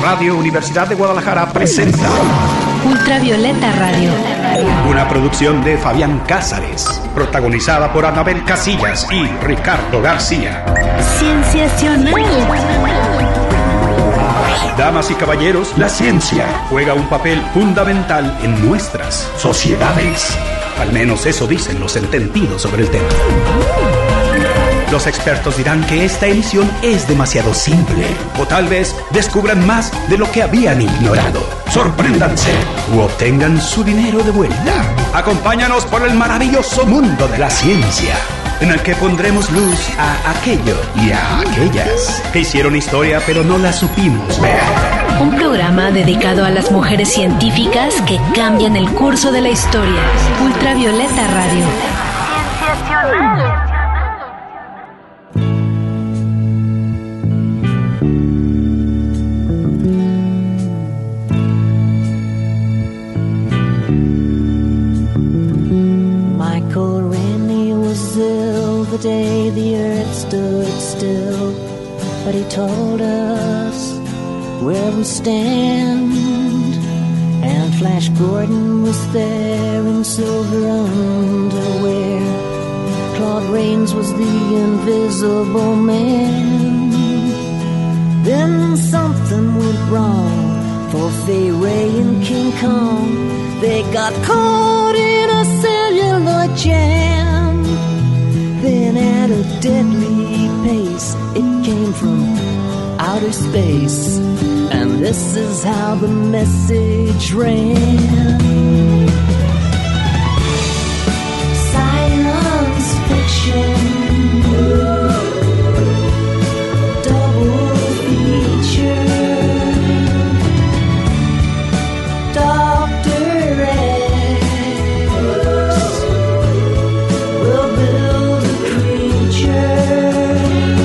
Radio Universidad de Guadalajara presenta Ultravioleta Radio, una producción de Fabián Cázares, protagonizada por Anabel Casillas y Ricardo García. Cienciacional. Damas y caballeros, la ciencia juega un papel fundamental en nuestras sociedades. Al menos eso dicen los entendidos sobre el tema. Los expertos dirán que esta emisión es demasiado simple, o tal vez descubran más de lo que habían ignorado. Sorpréndanse u obtengan su dinero de vuelta. Acompáñanos por el maravilloso mundo de la ciencia, en el que pondremos luz a aquello y a aquellas que hicieron historia pero no la supimos ver. Un programa dedicado a las mujeres científicas que cambian el curso de la historia. Ultravioleta Radio. Cienciacional. The day the earth stood still, but he told us where we stand. And Flash Gordon was there in silver underwear. Claude Rains was the invisible man. Then something went wrong for Fay Ray and King Kong. They got caught in a celluloid jam. Then at a deadly pace, it came from outer space. And this is how the message ran. Science fiction. Double feature. Dr. X will build a creature.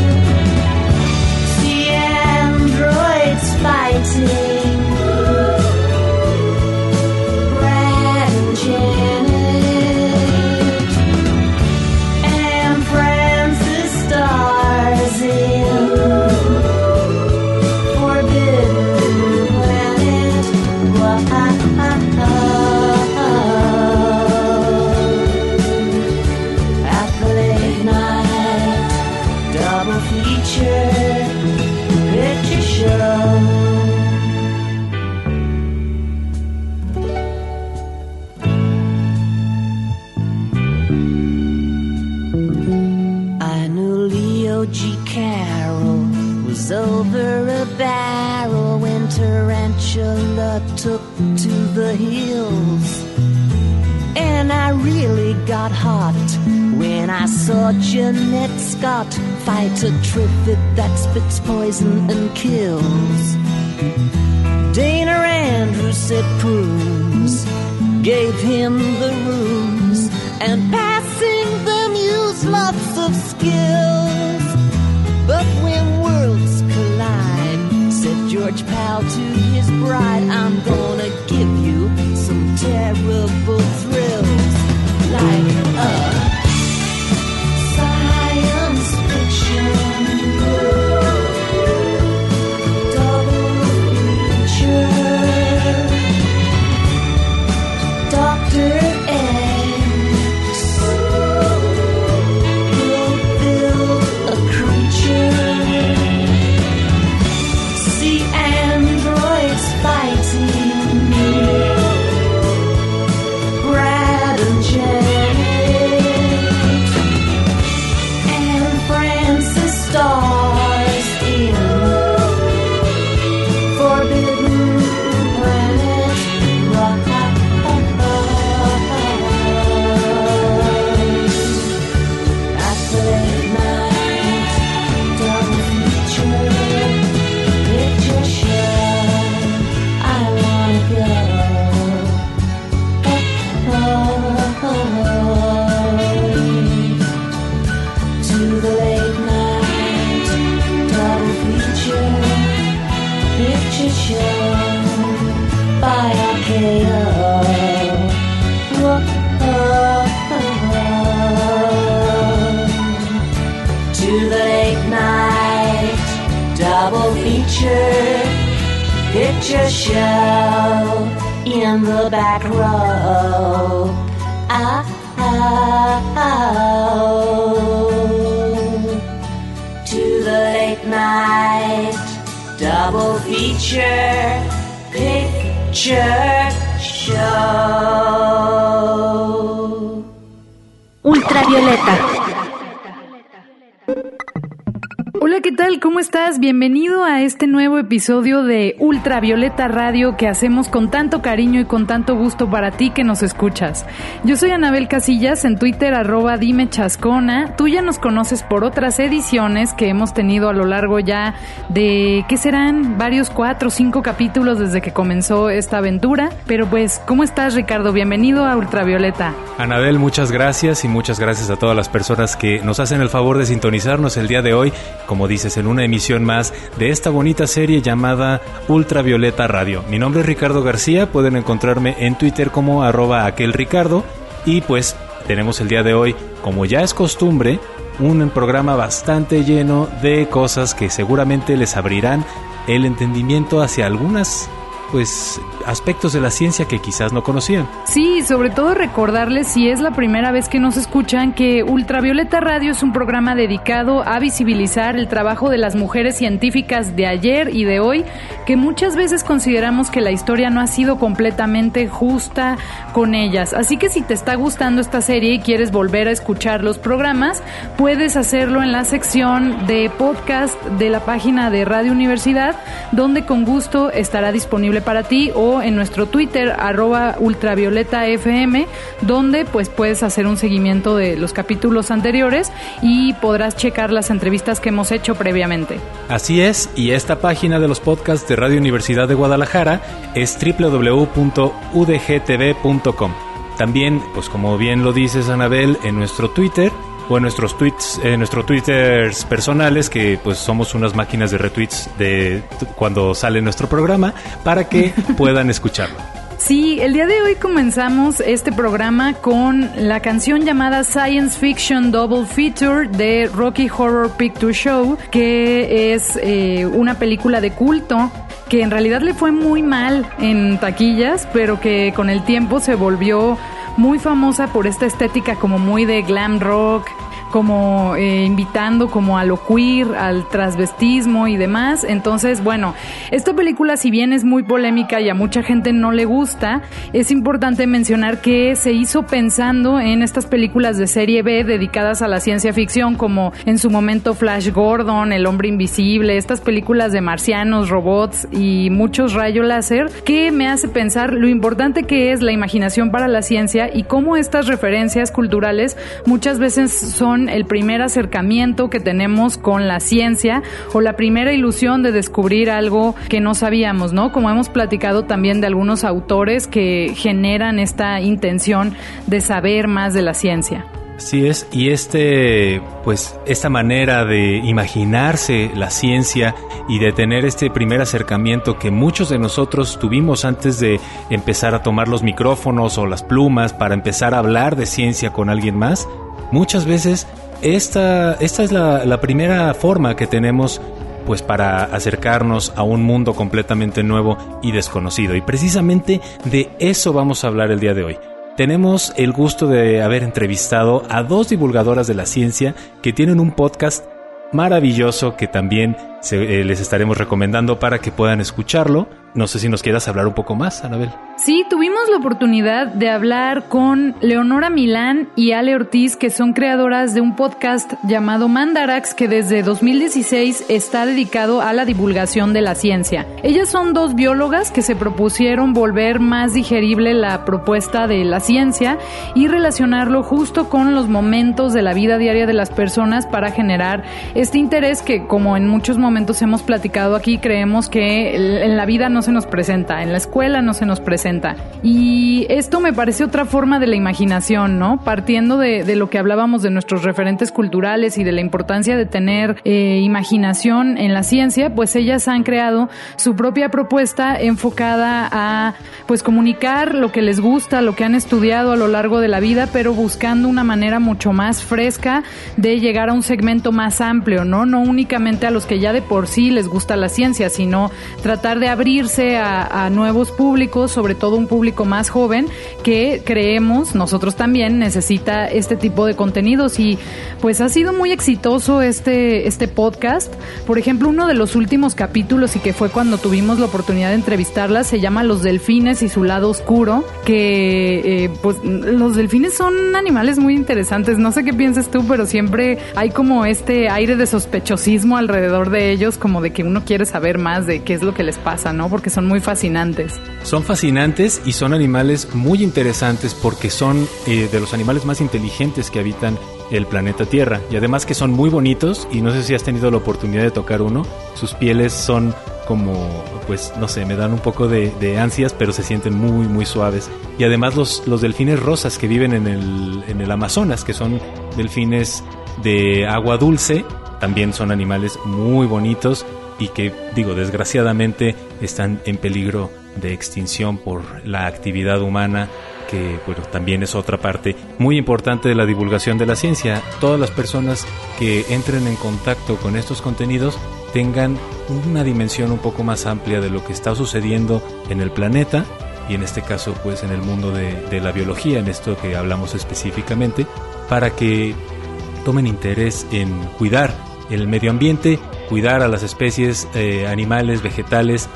See androids fighting. Brad and Janet and Francis stars in Forbidden Planet. At the late night double feature picture show. I knew Leo G. Carroll was over a barrel when Tarantula took to the hills. And I really got hot when I saw Jeanette Scott fight a Trifid that spits poison and kills. Dana Andrews said prunes gave him the ruse, and passing them used lots of skills. But when worlds collide, said George Pal to his bride, I'm gonna give you some terrible thrills, like science fiction. Double feature. Dr. X will build a creature. See androids fighting. Brad and Janet and Francis stars in Forbidden Planet. At the late night double feature picture show, I wanna go. To the late night double feature picture show by RKO. To the late night double feature picture show in the back row. To the late night double feature picture show. Ultravioleta. Hola, ¿qué tal? ¿Cómo estás? Bienvenido a este nuevo episodio de Ultravioleta Radio que hacemos con tanto cariño y con tanto gusto para ti que nos escuchas. Yo soy Anabel Casillas, en Twitter @dimechascona. Tú ya nos conoces por otras ediciones que hemos tenido a lo largo ya de, ¿qué serán? Varios 4 o 5 capítulos desde que comenzó esta aventura. Pero pues, ¿cómo estás, Ricardo? Bienvenido a Ultravioleta. Anabel, muchas gracias y muchas gracias a todas las personas que nos hacen el favor de sintonizarnos el día de hoy, como dices, en una emisión más de esta bonita serie llamada Ultravioleta Radio. Mi nombre es Ricardo García, pueden encontrarme en Twitter como @aquelricardo y pues tenemos el día de hoy, como ya es costumbre, un programa bastante lleno de cosas que seguramente les abrirán el entendimiento hacia algunas aspectos de la ciencia que quizás no conocían. Sí, sobre todo recordarles, si es la primera vez que nos escuchan, que Ultravioleta Radio es un programa dedicado a visibilizar el trabajo de las mujeres científicas de ayer y de hoy, que muchas veces consideramos que la historia no ha sido completamente justa con ellas. Así que si te está gustando esta serie y quieres volver a escuchar los programas, puedes hacerlo en la sección de podcast de la página de Radio Universidad, donde con gusto estará disponible para ti, o en nuestro Twitter @ultravioletafm, donde pues puedes hacer un seguimiento de los capítulos anteriores y podrás checar las entrevistas que hemos hecho previamente. Así es, y esta página de los podcasts de Radio Universidad de Guadalajara es www.udgtv.com. También, pues como bien lo dices, Anabel, en nuestro Twitter o en nuestros tweets, nuestros twitters personales, que pues somos unas máquinas de retweets de cuando sale nuestro programa, para que puedan escucharlo. Sí, el día de hoy comenzamos este programa con la canción llamada Science Fiction Double Feature de Rocky Horror Picture Show, que es una película de culto que en realidad le fue muy mal en taquillas, pero que con el tiempo se volvió muy famosa por esta estética como muy de glam rock, como invitando como a lo queer, al transvestismo y demás. Entonces, bueno, esta película, si bien es muy polémica y a mucha gente no le gusta, es importante mencionar que se hizo pensando en estas películas de serie B dedicadas a la ciencia ficción, como en su momento Flash Gordon, El Hombre Invisible, estas películas de marcianos, robots y muchos rayos láser, que me hace pensar lo importante que es la imaginación para la ciencia y cómo estas referencias culturales muchas veces son el primer acercamiento que tenemos con la ciencia o la primera ilusión de descubrir algo que no sabíamos, ¿no? Como hemos platicado también de algunos autores que generan esta intención de saber más de la ciencia. Así es, y esta manera de imaginarse la ciencia y de tener este primer acercamiento que muchos de nosotros tuvimos antes de empezar a tomar los micrófonos o las plumas para empezar a hablar de ciencia con alguien más, muchas veces esta es la primera forma que tenemos pues para acercarnos a un mundo completamente nuevo y desconocido. Y precisamente de eso vamos a hablar el día de hoy. Tenemos el gusto de haber entrevistado a 2 divulgadoras de la ciencia que tienen un podcast maravilloso que también les estaremos recomendando para que puedan escucharlo. No sé si nos quieras hablar un poco más, Anabel. Sí, tuvimos la oportunidad de hablar con Leonora Milán y Ale Ortiz, que son creadoras de un podcast llamado Mandarax, que desde 2016 está dedicado a la divulgación de la ciencia. Ellas son 2 biólogas que se propusieron volver más digerible la propuesta de la ciencia y relacionarlo justo con los momentos de la vida diaria de las personas para generar este interés que, como en muchos momentos hemos platicado aquí, creemos que en la vida no se nos presenta, en la escuela no se nos presenta. Y esto me parece otra forma de la imaginación, ¿no? Partiendo de lo que hablábamos de nuestros referentes culturales y de la importancia de tener imaginación en la ciencia, pues ellas han creado su propia propuesta enfocada a pues comunicar lo que les gusta, lo que han estudiado a lo largo de la vida, pero buscando una manera mucho más fresca de llegar a un segmento más amplio, ¿no? No únicamente a los que ya de por sí les gusta la ciencia, sino tratar de abrir dirigirse a nuevos públicos, sobre todo un público más joven que creemos, nosotros también, necesita este tipo de contenidos. Y pues ha sido muy exitoso este podcast. Por ejemplo, uno de los últimos capítulos, y que fue cuando tuvimos la oportunidad de entrevistarlas, se llama Los delfines y su lado oscuro, que pues los delfines son animales muy interesantes. No sé qué piensas tú, pero siempre hay como este aire de sospechosismo alrededor de ellos, como de que uno quiere saber más de qué es lo que les pasa, ¿no? Porque son muy fascinantes. Son fascinantes y son animales muy interesantes porque son de los animales más inteligentes que habitan el planeta Tierra, y además que son muy bonitos, y no sé si has tenido la oportunidad de tocar uno. Sus pieles son como, pues no sé, me dan un poco de ansias, pero se sienten muy muy suaves. Y además los delfines rosas que viven en el Amazonas, que son delfines de agua dulce, también son animales muy bonitos y que, digo, desgraciadamente están en peligro de extinción por la actividad humana, que bueno, también es otra parte muy importante de la divulgación de la ciencia. Todas las personas que entren en contacto con estos contenidos tengan una dimensión un poco más amplia de lo que está sucediendo en el planeta, y en este caso pues en el mundo de la biología, en esto que hablamos específicamente, para que tomen interés en cuidar el medio ambiente, cuidar a las especies animales, vegetales,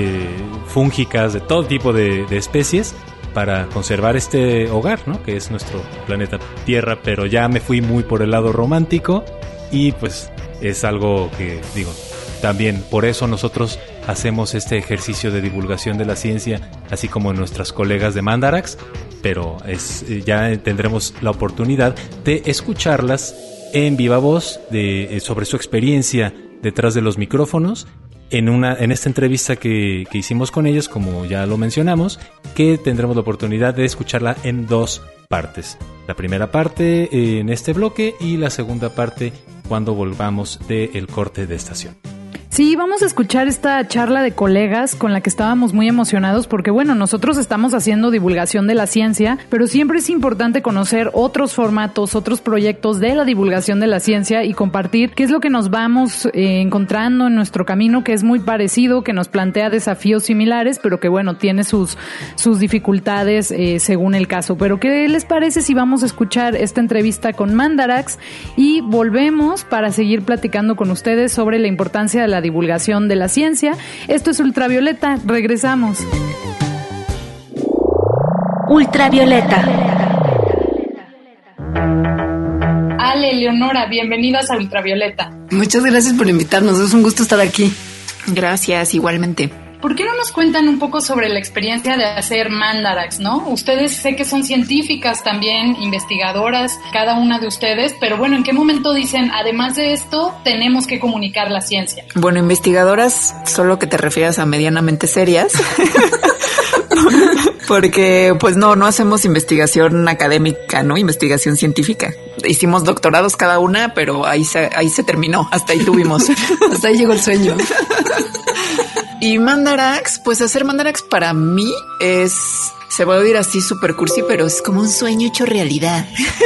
fúngicas, de todo tipo de especies, para conservar este hogar, ¿no? Que es nuestro planeta Tierra. Pero ya me fui muy por el lado romántico, y pues es algo que, digo, también por eso nosotros hacemos este ejercicio de divulgación de la ciencia, así como nuestras colegas de Mandarax, pero ya tendremos la oportunidad de escucharlas en viva voz sobre su experiencia detrás de los micrófonos en esta entrevista que hicimos con ellas, como ya lo mencionamos, que tendremos la oportunidad de escucharla en 2 partes. La primera parte en este bloque y la segunda parte cuando volvamos del corte de estación. Sí, vamos a escuchar esta charla de colegas con la que estábamos muy emocionados porque, bueno, nosotros estamos haciendo divulgación de la ciencia, pero siempre es importante conocer otros formatos, otros proyectos de la divulgación de la ciencia y compartir qué es lo que nos vamos encontrando en nuestro camino, que es muy parecido, que nos plantea desafíos similares, pero que, bueno, tiene sus dificultades según el caso. Pero ¿qué les parece si vamos a escuchar esta entrevista con Mandarax y volvemos para seguir platicando con ustedes sobre la importancia de la divulgación de la ciencia? Esto es Ultravioleta, regresamos. Ultravioleta. Ale, Leonora, bienvenidas a Ultravioleta. Muchas gracias por invitarnos, es un gusto estar aquí. Gracias, igualmente. ¿Por qué no nos cuentan un poco sobre la experiencia de hacer Mandarax, no? Ustedes sé que son científicas también, investigadoras, cada una de ustedes, pero bueno, ¿en qué momento dicen, además de esto, tenemos que comunicar la ciencia? Bueno, investigadoras, solo que te refieras a medianamente serias. Porque pues no hacemos investigación académica, ¿no? Investigación científica. Hicimos doctorados cada una, pero ahí se terminó, hasta ahí tuvimos. Hasta ahí llegó el sueño. Y Mandarax, pues hacer Mandarax para mí se va a oír así súper cursi, pero es como un sueño hecho realidad.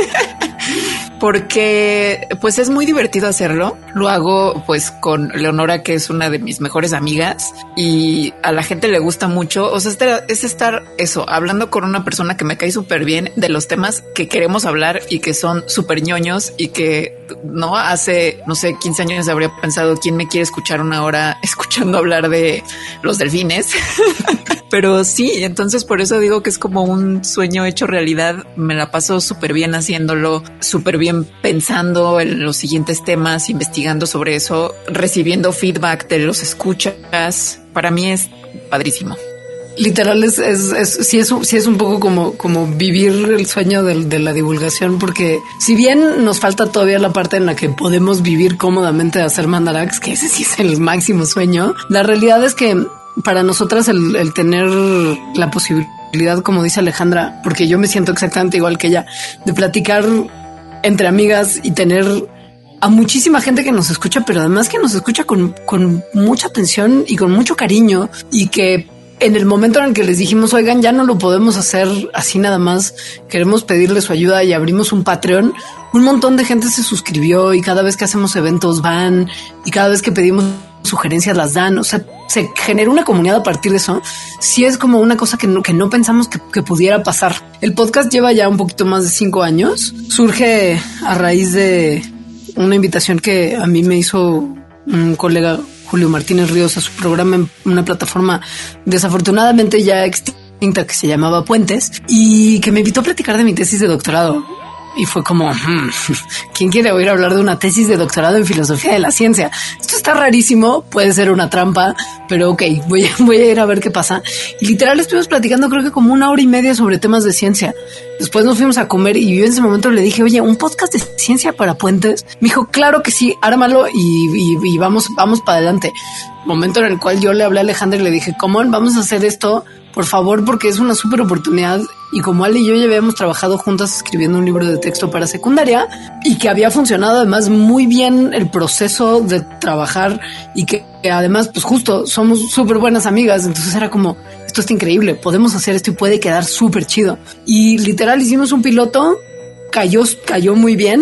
Porque pues es muy divertido hacerlo. Lo hago pues con Leonora, que es una de mis mejores amigas, y a la gente le gusta mucho. O sea, es estar hablando con una persona que me cae súper bien de los temas que queremos hablar y que son súper ñoños, y que no hace, 15 años habría pensado quién me quiere escuchar una hora escuchando hablar de los delfines. Pero sí, entonces por eso digo que es como un sueño hecho realidad. Me la paso súper bien haciéndolo, súper bien pensando en los siguientes temas, investigando sobre eso, recibiendo feedback de los escuchas. Para mí es padrísimo. Literal sí es un poco como vivir el sueño de la divulgación, porque si bien nos falta todavía la parte en la que podemos vivir cómodamente de hacer Mandarax, que ese sí es el máximo sueño, la realidad es que para nosotras el tener la posibilidad, como dice Alejandra, porque yo me siento exactamente igual que ella, de platicar entre amigas y tener a muchísima gente que nos escucha, pero además que nos escucha con mucha atención y con mucho cariño, y que en el momento en el que les dijimos, oigan, ya no lo podemos hacer así nada más, queremos pedirles su ayuda, y abrimos un Patreon, un montón de gente se suscribió, y cada vez que hacemos eventos van, y cada vez que pedimos sugerencias las dan. O sea, se generó una comunidad a partir de eso, sí es como una cosa que no pensamos que pudiera pasar. El podcast lleva ya un poquito más de 5 años. Surge a raíz de una invitación que a mí me hizo un colega, Julio Martínez Ríos, a su programa en una plataforma desafortunadamente ya extinta que se llamaba Puentes, y que me invitó a platicar de mi tesis de doctorado. Y fue como, ¿quién quiere oír hablar de una tesis de doctorado en filosofía de la ciencia? Esto está rarísimo, puede ser una trampa, pero ok, voy a ir a ver qué pasa. Y literal estuvimos platicando creo que como 1 hora y media sobre temas de ciencia. Después nos fuimos a comer y yo en ese momento le dije, oye, ¿un podcast de ciencia para Puentes? Me dijo, claro que sí, ármalo y vamos para adelante. Momento en el cual yo le hablé a Alejandra y le dije, ¿cómo vamos a hacer esto? Por favor, porque es una súper oportunidad. Y como Ale y yo ya habíamos trabajado juntas escribiendo un libro de texto para secundaria y que había funcionado además muy bien el proceso de trabajar y que además, pues justo somos súper buenas amigas. Entonces era como, esto está increíble, podemos hacer esto y puede quedar súper chido. Y literal hicimos un piloto, cayó muy bien.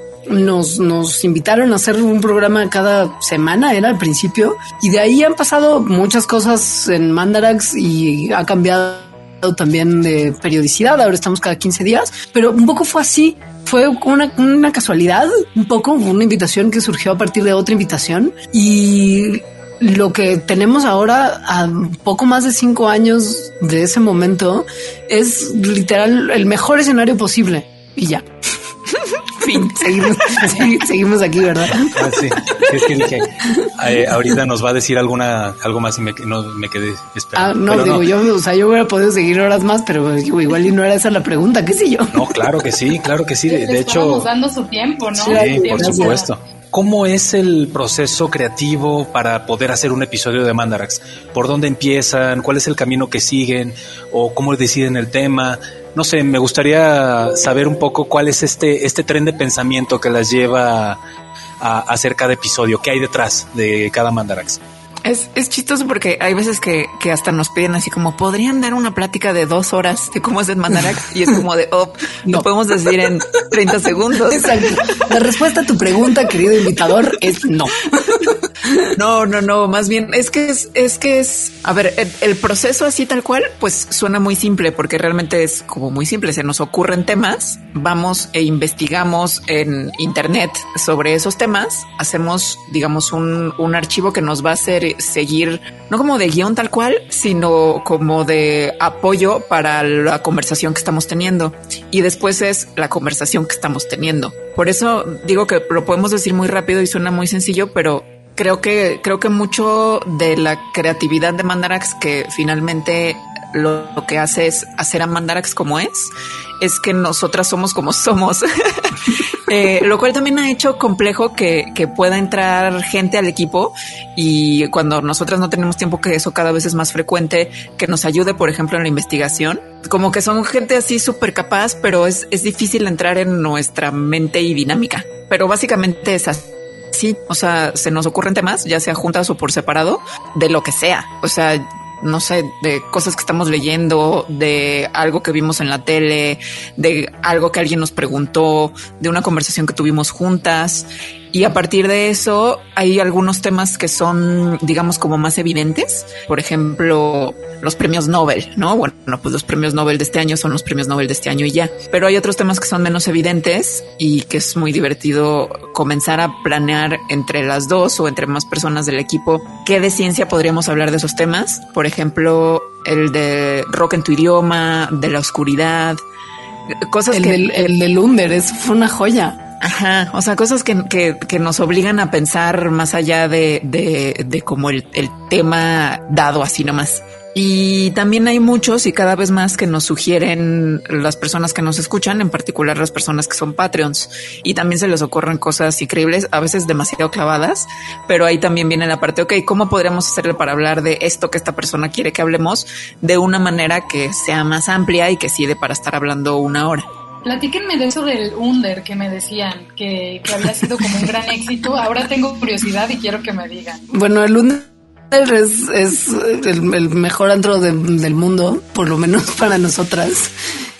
Nos invitaron a hacer un programa cada semana, era al principio, y de ahí han pasado muchas cosas en Mandarax y ha cambiado también de periodicidad. Ahora estamos cada 15 días, pero un poco fue así. Fue una casualidad, un poco una invitación que surgió a partir de otra invitación, y lo que tenemos ahora a poco más de 5 años de ese momento es literal el mejor escenario posible y ya. Fin, seguimos aquí, ¿verdad? Sí, es que dije, ahorita nos va a decir algo más y me quedé esperando. Yo hubiera podido seguir horas más, pero igual y no era esa la pregunta, qué sé yo. No, claro que sí. De hecho, estamos dando su tiempo, ¿no? Sí, por supuesto. ¿Cómo es el proceso creativo para poder hacer un episodio de Mandarax? ¿Por dónde empiezan? ¿Cuál es el camino que siguen? ¿O cómo deciden el tema? No sé, me gustaría saber un poco cuál es este tren de pensamiento que las lleva a hacer cada episodio. ¿Qué hay detrás de cada Mandarax? Es chistoso porque hay veces que hasta nos piden así como, ¿podrían dar una plática de 2 horas de cómo es el Mandarax? Y es como de, lo podemos decir en 30 segundos. Exacto. La respuesta a tu pregunta, querido invitador, es no. No, más bien es que a ver, el proceso así tal cual, pues suena muy simple porque realmente es como muy simple. Se nos ocurren temas, vamos e investigamos en internet sobre esos temas, hacemos, digamos, un archivo que nos va a hacer seguir, no como de guión tal cual, sino como de apoyo para la conversación que estamos teniendo. Y después es la conversación que estamos teniendo. Por eso digo que lo podemos decir muy rápido y suena muy sencillo, pero creo que mucho de la creatividad de Mandarax, que finalmente lo que hace es hacer a Mandarax como es que nosotras somos como somos. Lo cual también ha hecho complejo que pueda entrar gente al equipo, y cuando nosotras no tenemos tiempo, que eso cada vez es más frecuente, que nos ayude, por ejemplo, en la investigación. Como que son gente así súper capaz, pero es difícil entrar en nuestra mente y dinámica. Pero básicamente es así. Sí, o sea, se nos ocurren temas, ya sea juntas o por separado, de lo que sea. O sea, no sé, de cosas que estamos leyendo, de algo que vimos en la tele, de algo que alguien nos preguntó, de una conversación que tuvimos juntas. Y a partir de eso hay algunos temas que son, digamos, como más evidentes. Por ejemplo, los premios Nobel, ¿no? Bueno, pues los premios Nobel de este año son los premios Nobel de este año y ya. Pero hay otros temas que son menos evidentes y que es muy divertido comenzar a planear entre las dos o entre más personas del equipo qué de ciencia podríamos hablar de esos temas. Por ejemplo, el de rock en tu idioma, de la oscuridad, cosas el del Under, fue una joya. Ajá, o sea, cosas que nos obligan a pensar más allá de como el tema dado así nomás. Y también hay muchos y cada vez más que nos sugieren las personas que nos escuchan, en particular las personas que son Patreons, y también se les ocurren cosas increíbles, a veces demasiado clavadas, pero ahí también viene la parte, ok, ¿cómo podríamos hacerle para hablar de esto que esta persona quiere que hablemos de una manera que sea más amplia y que sirve para estar hablando 1 hora? Platíquenme de eso del Under que me decían, que había sido como un gran éxito. Ahora tengo curiosidad y quiero que me digan. Bueno, el Under es el mejor antro del mundo, por lo menos para nosotras.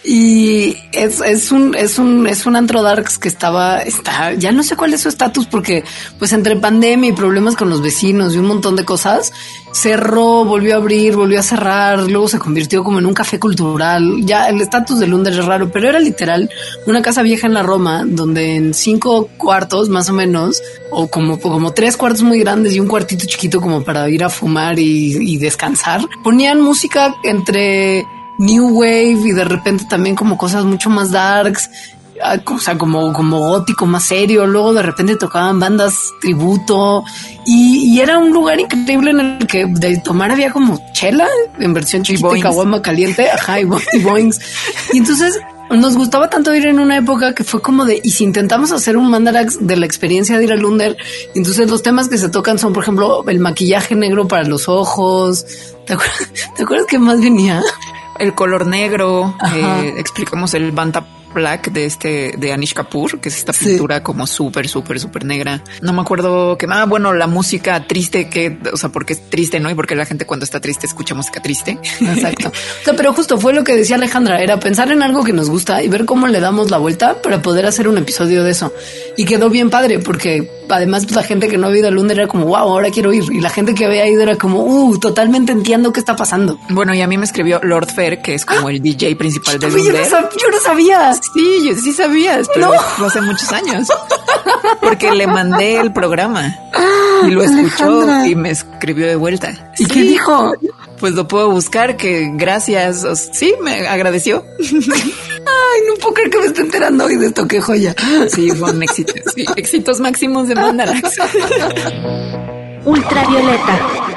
Y es un antro darks que está, ya no sé cuál es su estatus porque pues entre pandemia y problemas con los vecinos y un montón de cosas, cerró, volvió a abrir, volvió a cerrar, luego se convirtió como en un café cultural. Ya el estatus del Under es raro, pero era literal una casa vieja en la Roma donde en 5 cuartos más o menos, o como 3 cuartos muy grandes y un cuartito chiquito como para ir a fumar y descansar, ponían música entre New Wave y de repente también como cosas mucho más darks, o sea, como gótico, más serio. Luego de repente tocaban bandas tributo y era un lugar increíble en el que de tomar había como chela en versión chiquita y caguama caliente, ajá, y boings. Y entonces nos gustaba tanto ir en una época que fue como de, y si intentamos hacer un Mandarax de la experiencia de ir al Under, entonces los temas que se tocan son, por ejemplo, el maquillaje negro para los ojos. ¿Te acuerdas qué más venía? El color negro, explicamos el Banta Black de Anish Kapoor, que es esta pintura como súper negra. No me acuerdo qué más. Bueno, la música triste porque es triste, ¿no? Y porque la gente cuando está triste escucha música triste. Exacto. O sea, pero justo fue lo que decía Alejandra, era pensar en algo que nos gusta y ver cómo le damos la vuelta para poder hacer un episodio de eso. Y quedó bien padre porque además la gente que no había ido al Under era como, wow, ahora quiero ir. Y la gente que había ido era como, totalmente entiendo qué está pasando. Bueno, y a mí me escribió Lord Fair, que es como el DJ principal del Under. Yo no sabía. Sí, yo sí sabías, pero no hace muchos años. Porque le mandé el programa y lo escuchó Alejandra. Y me escribió de vuelta. ¿Y qué dijo? Pues lo puedo buscar, que gracias. Sí, me agradeció. Ay, no puedo creer que me esté enterando hoy de esto, qué joya. Sí, fue un éxito. Sí, éxitos máximos de Mandarax. Ultravioleta.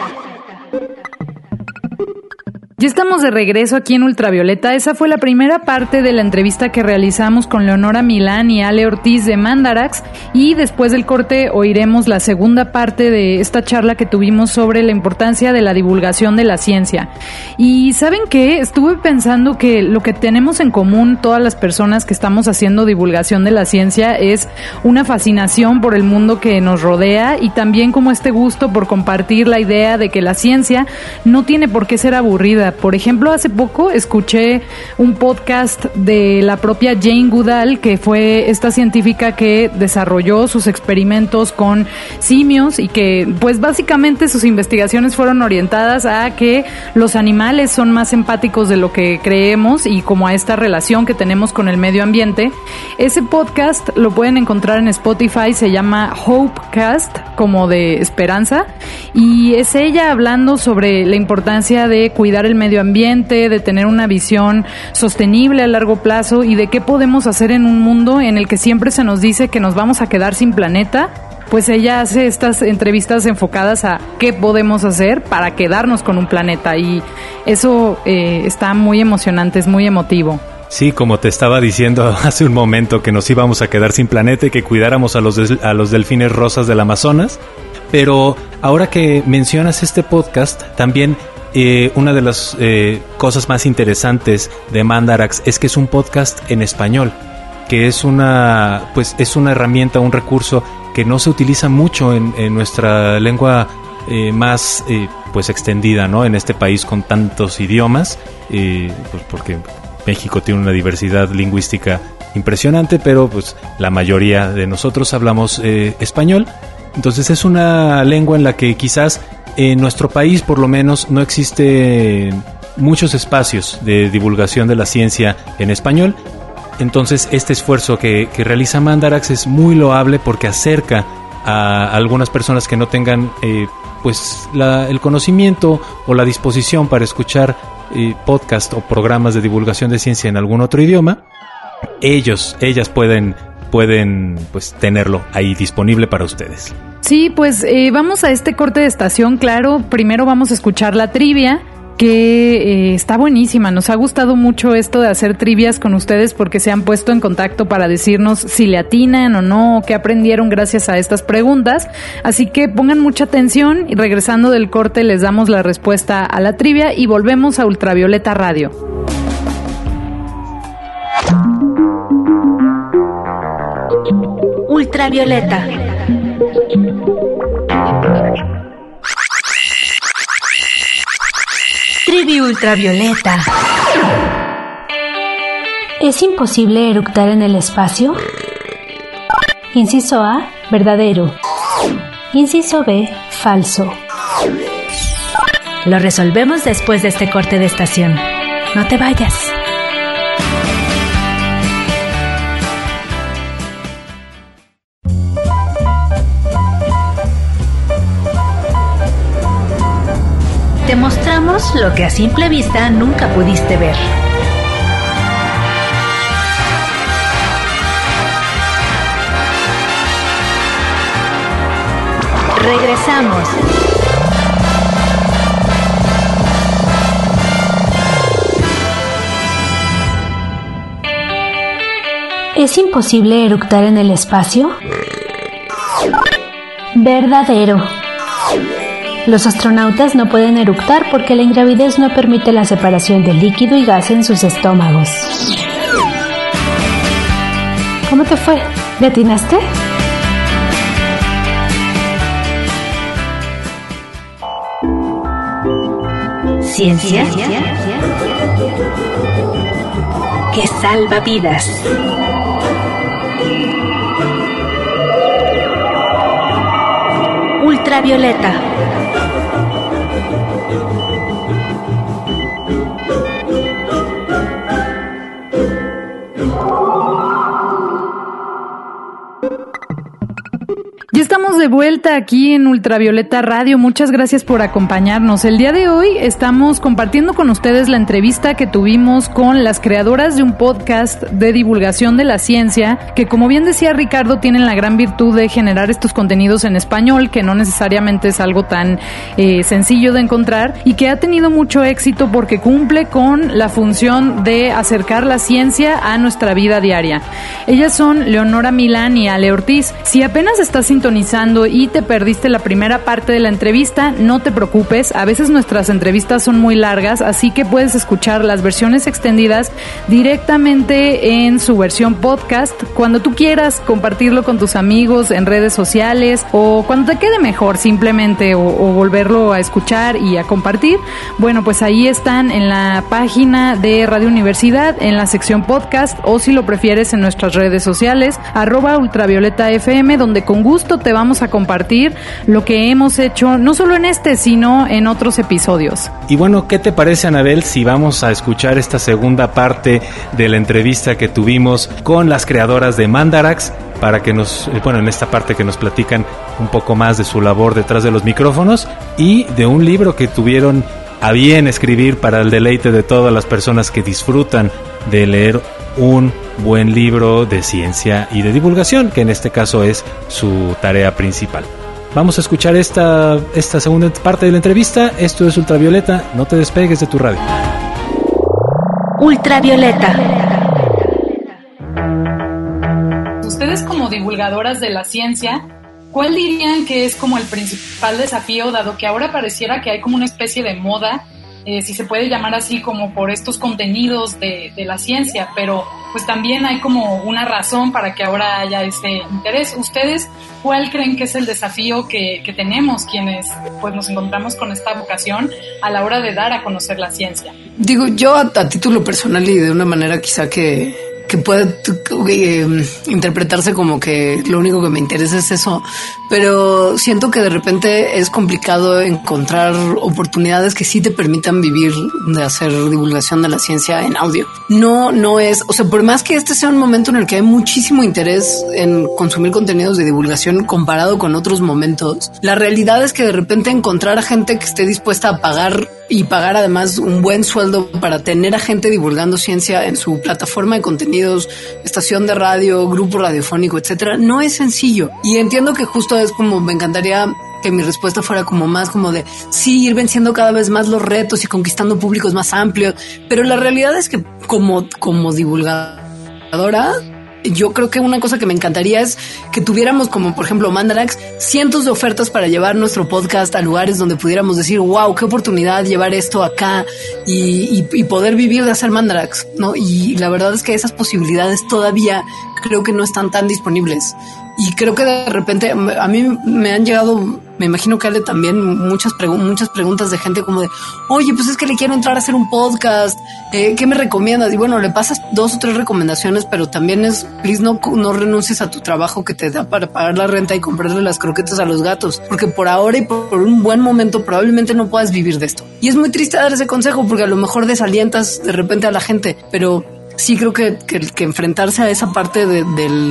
Ya estamos de regreso aquí en Ultravioleta. Esa fue la primera parte de la entrevista que realizamos con Leonora Milán y Ale Ortiz de Mandarax, y después del corte oiremos la segunda parte de esta charla que tuvimos sobre la importancia de la divulgación de la ciencia. Y ¿saben qué? Estuve pensando que lo que tenemos en común todas las personas que estamos haciendo divulgación de la ciencia es una fascinación por el mundo que nos rodea y también como este gusto por compartir la idea de que la ciencia no tiene por qué ser aburrida. Por ejemplo, hace poco escuché un podcast de la propia Jane Goodall, que fue esta científica que desarrolló sus experimentos con simios y que pues básicamente sus investigaciones fueron orientadas a que los animales son más empáticos de lo que creemos y como a esta relación que tenemos con el medio ambiente. Ese podcast lo pueden encontrar en Spotify, se llama Hopecast, como de esperanza, y es ella hablando sobre la importancia de cuidar el medio ambiente, de tener una visión sostenible a largo plazo y de qué podemos hacer en un mundo en el que siempre se nos dice que nos vamos a quedar sin planeta. Pues ella hace estas entrevistas enfocadas a qué podemos hacer para quedarnos con un planeta, y eso está muy emocionante, es muy emotivo. Sí, como te estaba diciendo hace un momento, que nos íbamos a quedar sin planeta y que cuidáramos a los delfines rosas del Amazonas. Pero ahora que mencionas este podcast, también una de las cosas más interesantes de Mandarax es que es un podcast en español, que es una herramienta, un recurso que no se utiliza mucho en nuestra lengua más extendida, ¿no? En este país con tantos idiomas, pues porque México tiene una diversidad lingüística impresionante, pero pues la mayoría de nosotros hablamos español. Entonces es una lengua en la que quizás en nuestro país por lo menos no existen muchos espacios de divulgación de la ciencia en español. Entonces este esfuerzo que realiza Mandarax es muy loable porque acerca a algunas personas que no tengan el conocimiento o la disposición para escuchar podcast o programas de divulgación de ciencia en algún otro idioma. Ellas pueden pues tenerlo ahí disponible para ustedes. Sí, pues vamos a este corte de estación, claro. Primero vamos a escuchar la trivia, que está buenísima. Nos ha gustado mucho esto de hacer trivias con ustedes porque se han puesto en contacto para decirnos si le atinan o no, qué aprendieron gracias a estas preguntas. Así que pongan mucha atención y regresando del corte les damos la respuesta a la trivia y volvemos a Ultravioleta Radio. Ultravioleta. Trivia Ultravioleta. ¿Es imposible eructar en el espacio? Inciso A, verdadero. Inciso B, falso. Lo resolvemos después de este corte de estación. No te vayas. Te mostramos lo que a simple vista nunca pudiste ver. Regresamos. ¿Es imposible eructar en el espacio? Verdadero. Los astronautas no pueden eructar porque la ingravidez no permite la separación de líquido y gas en sus estómagos. ¿Cómo te fue? ¿Le atinaste? Ciencia que salva vidas. Ultravioleta. Ya estamos de vuelta aquí en Ultravioleta Radio. Muchas gracias por acompañarnos. El día de hoy estamos compartiendo con ustedes la entrevista que tuvimos con las creadoras de un podcast de divulgación de la ciencia, que, como bien decía Ricardo, tienen la gran virtud de generar estos contenidos en español, que no necesariamente es algo tan sencillo de encontrar, y que ha tenido mucho éxito porque cumple con la función de acercar la ciencia a nuestra vida diaria. Ellas son Leonora Milán y Ale Ortiz. Si apenas estás sintonizando y te perdiste la primera parte de la entrevista, no te preocupes, a veces nuestras entrevistas son muy largas, así que puedes escuchar las versiones extendidas directamente en su versión podcast cuando tú quieras compartirlo con tus amigos en redes sociales, o cuando te quede mejor simplemente, o volverlo a escuchar y a compartir. Bueno, pues ahí están en la página de Radio Universidad, en la sección podcast, o si lo prefieres en nuestras redes sociales, @ultravioletafm, donde con gusto te vamos a compartir lo que hemos hecho, no solo en este, sino en otros episodios. Y bueno, ¿qué te parece, Anabel, si vamos a escuchar esta segunda parte de la entrevista que tuvimos con las creadoras de Mandarax, para que en esta parte que nos platican un poco más de su labor detrás de los micrófonos y de un libro que tuvieron a bien escribir para el deleite de todas las personas que disfrutan de leer un buen libro de ciencia y de divulgación, que en este caso es su tarea principal. Vamos a escuchar esta segunda parte de la entrevista. Esto es Ultravioleta, no te despegues de tu radio. Ultravioleta. Ustedes, como divulgadoras de la ciencia, ¿cuál dirían que es como el principal desafío, dado que ahora pareciera que hay como una especie de moda, si se puede llamar así, como por estos contenidos de la ciencia, pero pues también hay como una razón para que ahora haya ese interés? ¿Ustedes cuál creen que es el desafío que tenemos quienes pues nos encontramos con esta vocación a la hora de dar a conocer la ciencia? Digo, yo a título personal y de una manera quizá que puede interpretarse como que lo único que me interesa es eso, pero siento que de repente es complicado encontrar oportunidades que sí te permitan vivir de hacer divulgación de la ciencia en audio. No es, o sea, por más que este sea un momento en el que hay muchísimo interés en consumir contenidos de divulgación comparado con otros momentos, la realidad es que de repente encontrar a gente que esté dispuesta a pagar además un buen sueldo para tener a gente divulgando ciencia en su plataforma de contenidos, estación de radio, grupo radiofónico, etcétera, no es sencillo. Y entiendo que justo es como, me encantaría que mi respuesta fuera como más como de sí, ir venciendo cada vez más los retos y conquistando públicos más amplios, pero la realidad es que como divulgadora, yo creo que una cosa que me encantaría es que tuviéramos, como por ejemplo Mandarax, cientos de ofertas para llevar nuestro podcast a lugares donde pudiéramos decir, wow, qué oportunidad llevar esto acá y poder vivir de hacer Mandarax, ¿no? Y la verdad es que esas posibilidades todavía creo que no están tan disponibles. Y creo que de repente a mí me han llegado Me imagino que Ale también muchas preguntas de gente como de, oye, pues es que le quiero entrar a hacer un podcast, ¿qué me recomiendas? Y bueno, le pasas 2 o 3 recomendaciones, pero también es, please no renuncies a tu trabajo que te da para pagar la renta y comprarle las croquetas a los gatos, porque por ahora y por un buen momento probablemente no puedas vivir de esto. Y es muy triste dar ese consejo porque a lo mejor desalientas de repente a la gente, pero sí creo que enfrentarse a esa parte de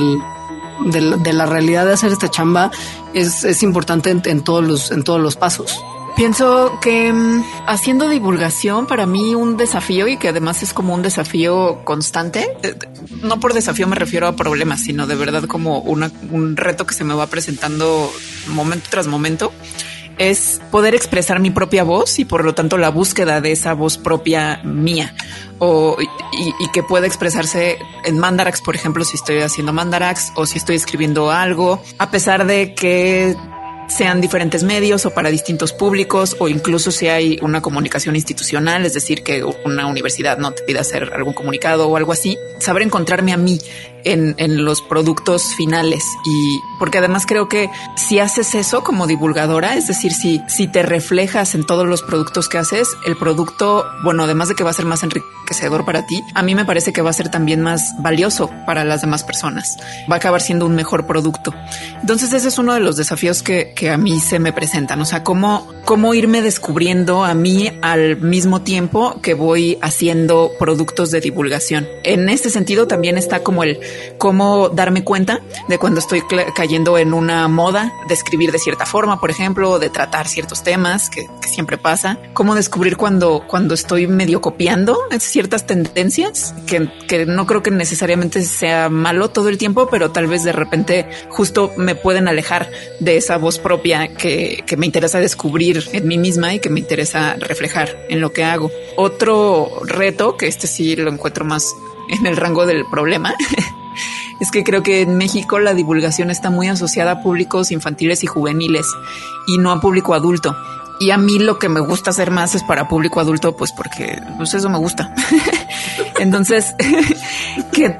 la realidad de hacer esta chamba es importante en todos los pasos. Pienso que haciendo divulgación para mí un desafío, y que además es como un desafío constante, no por desafío me refiero a problemas, sino de verdad como un reto que se me va presentando momento tras momento, es poder expresar mi propia voz y por lo tanto la búsqueda de esa voz propia mía y que pueda expresarse en Mandarax, por ejemplo, si estoy haciendo Mandarax o si estoy escribiendo algo, a pesar de que sean diferentes medios o para distintos públicos, o incluso si hay una comunicación institucional, es decir, que una universidad no te pida hacer algún comunicado o algo así, saber encontrarme a mí en los productos finales. Y porque además creo que si haces eso como divulgadora, es decir, si te reflejas en todos los productos que haces, el producto, bueno, además de que va a ser más enriquecedor para ti, a mí me parece que va a ser también más valioso para las demás personas. Va a acabar siendo un mejor producto. Entonces ese es uno de los desafíos que a mí se me presentan. O sea, cómo irme descubriendo a mí al mismo tiempo que voy haciendo productos de divulgación. En este sentido también está como cómo darme cuenta de cuando estoy cayendo en una moda de escribir de cierta forma, por ejemplo, o de tratar ciertos temas que siempre pasa. Cómo descubrir cuando estoy medio copiando ciertas tendencias, que no creo que necesariamente sea malo todo el tiempo, pero tal vez de repente justo me pueden alejar de esa voz propia que me interesa descubrir en mí misma y que me interesa reflejar en lo que hago. Otro reto, que este sí lo encuentro más en el rango del problema, es que creo que en México la divulgación está muy asociada a públicos infantiles y juveniles y no a público adulto. Y a mí lo que me gusta hacer más es para público adulto, pues porque pues eso me gusta. Entonces, que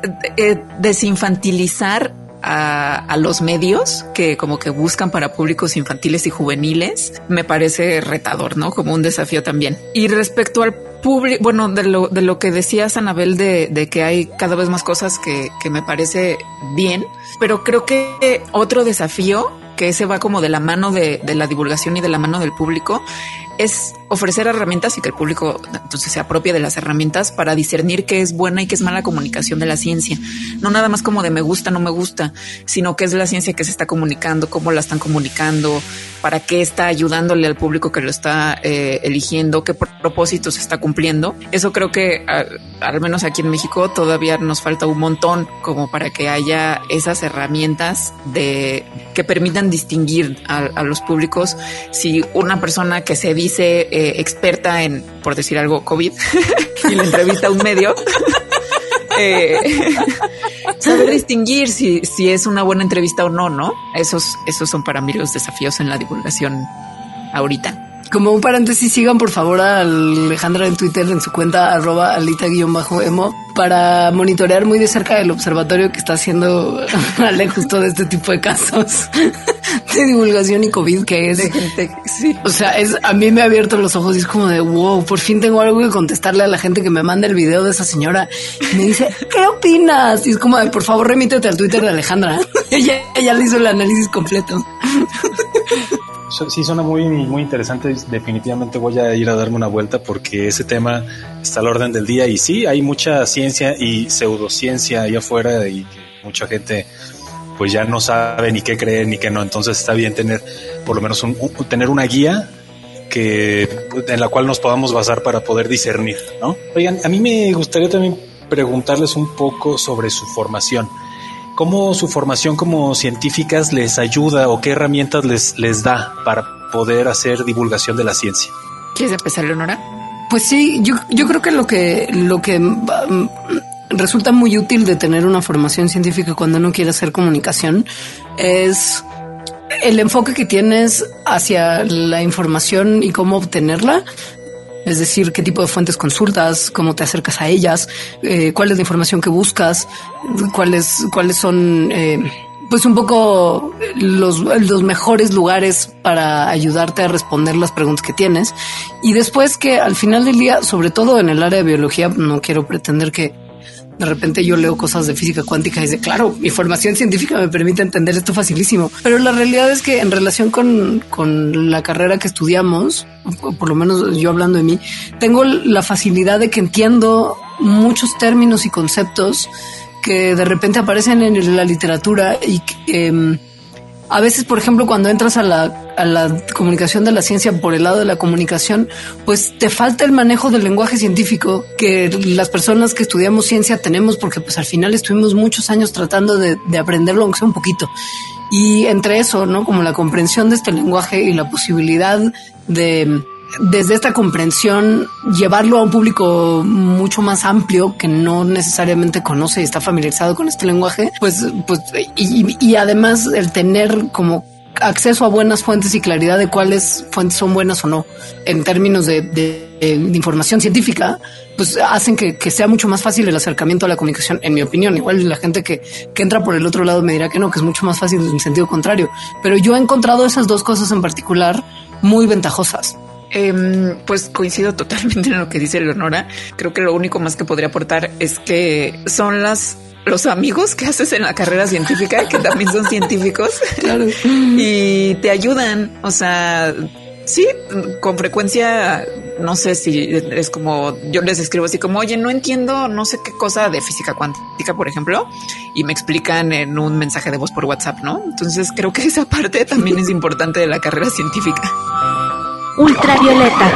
desinfantilizar a los medios que como que buscan para públicos infantiles y juveniles me parece retador, ¿no? Como un desafío también. Y respecto al público, bueno, de lo que decías, Anabel, de que hay cada vez más cosas que me parece bien, pero creo que otro desafío, que ese va como de la mano de la divulgación y de la mano del público, es ofrecer herramientas y que el público entonces se apropie de las herramientas para discernir qué es buena y qué es mala comunicación de la ciencia. No nada más como de me gusta, no me gusta, sino qué es la ciencia que se está comunicando, cómo la están comunicando, para qué está ayudándole al público que lo está eligiendo, qué propósitos está cumpliendo. Eso creo que al menos aquí en México todavía nos falta un montón como para que haya esas herramientas que permitan distinguir a los públicos si una persona que se dice experta en, por decir algo, COVID y le entrevista a un medio, saber distinguir si es una buena entrevista o no, ¿no? Esos son para mí los desafíos en la divulgación ahorita. Como un paréntesis, sigan por favor a Alejandra en Twitter en su cuenta @alita_emo para monitorear muy de cerca el observatorio que está haciendo Ale justo de este tipo de casos de divulgación y COVID, que es de gente, sí. O sea, a mí me ha abierto los ojos y es como de wow, por fin tengo algo que contestarle a la gente que me manda el video de esa señora y me dice, ¿qué opinas? Y es como de, por favor remítete al Twitter de Alejandra. ella le hizo el análisis completo. Sí, suena muy, muy interesante. Definitivamente voy a ir a darme una vuelta porque ese tema está al orden del día. Y sí, hay mucha ciencia y pseudociencia ahí afuera y mucha gente pues ya no sabe ni qué creer ni qué no. Entonces está bien tener por lo menos tener una guía en la cual nos podamos basar para poder discernir, ¿no? Oigan, a mí me gustaría también preguntarles un poco sobre su formación. ¿Cómo su formación como científicas les ayuda o qué herramientas les da para poder hacer divulgación de la ciencia? ¿Quieres empezar, Leonora? Pues sí, yo creo que lo que resulta muy útil de tener una formación científica cuando uno quiere hacer comunicación es el enfoque que tienes hacia la información y cómo obtenerla. Es decir, qué tipo de fuentes consultas, cómo te acercas a ellas, cuál es la información que buscas, cuáles son pues un poco los mejores lugares para ayudarte a responder las preguntas que tienes. Y después que al final del día, sobre todo en el área de biología, no quiero pretender que de repente yo leo cosas de física cuántica y dice, claro, mi formación científica me permite entender esto facilísimo. Pero la realidad es que en relación con la carrera que estudiamos, por lo menos yo hablando de mí, tengo la facilidad de que entiendo muchos términos y conceptos que de repente aparecen en la literatura y que a veces, por ejemplo, cuando entras a la comunicación de la ciencia por el lado de la comunicación, pues te falta el manejo del lenguaje científico que las personas que estudiamos ciencia tenemos, porque pues al final estuvimos muchos años tratando de aprenderlo, aunque sea un poquito. Y entre eso, ¿no? Como la comprensión de este lenguaje y la posibilidad de, desde esta comprensión, llevarlo a un público mucho más amplio que no necesariamente conoce y está familiarizado con este lenguaje, pues y además el tener como acceso a buenas fuentes y claridad de cuáles fuentes son buenas o no en términos de información científica, pues hacen que sea mucho más fácil el acercamiento a la comunicación, en mi opinión. Igual la gente que entra por el otro lado me dirá que no, que es mucho más fácil en sentido contrario, pero yo he encontrado esas dos cosas en particular muy ventajosas. Pues coincido totalmente en lo que dice Leonora. Creo que lo único más que podría aportar es que son los amigos que haces en la carrera científica, que también son científicos. Claro. Y te ayudan. O sea, sí, con frecuencia, no sé si es como, yo les escribo así como, oye, no entiendo, no sé qué cosa de física cuántica, por ejemplo, y me explican en un mensaje de voz por WhatsApp, ¿no? Entonces creo que esa parte también es importante de la carrera científica. Ultravioleta.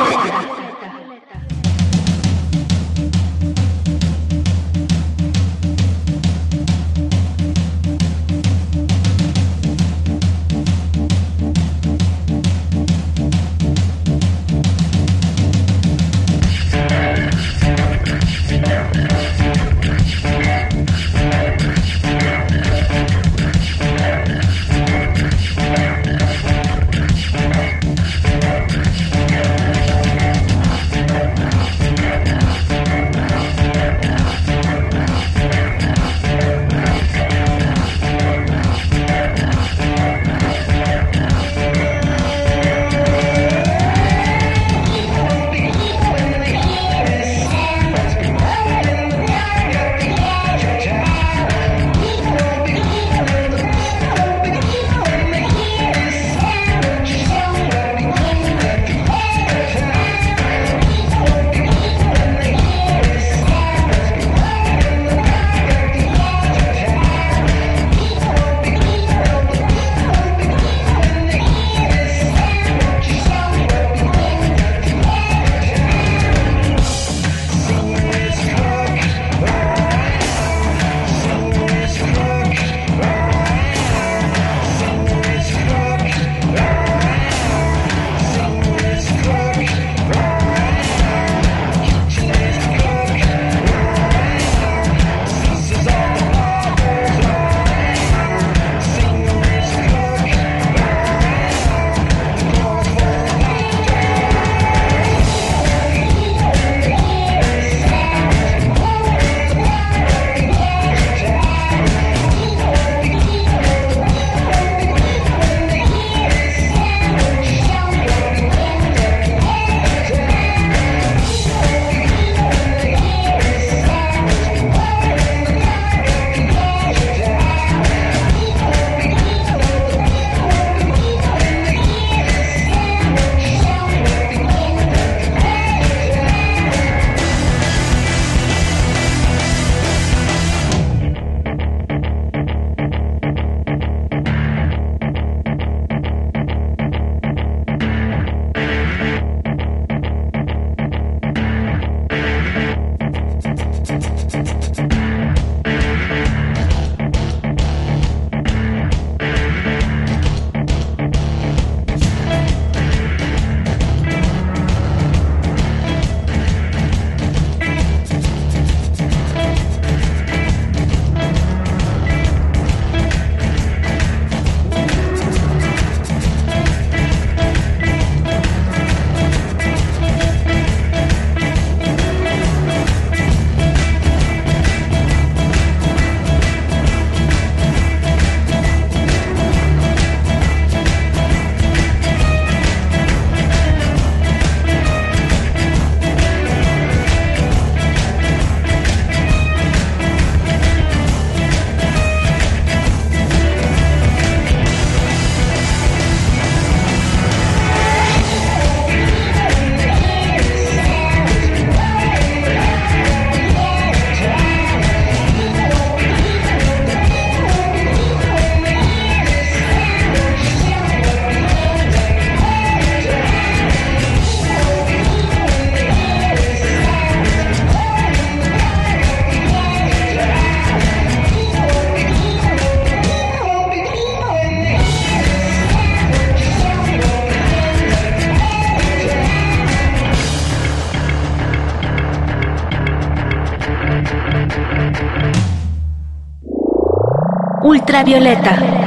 Ultravioleta.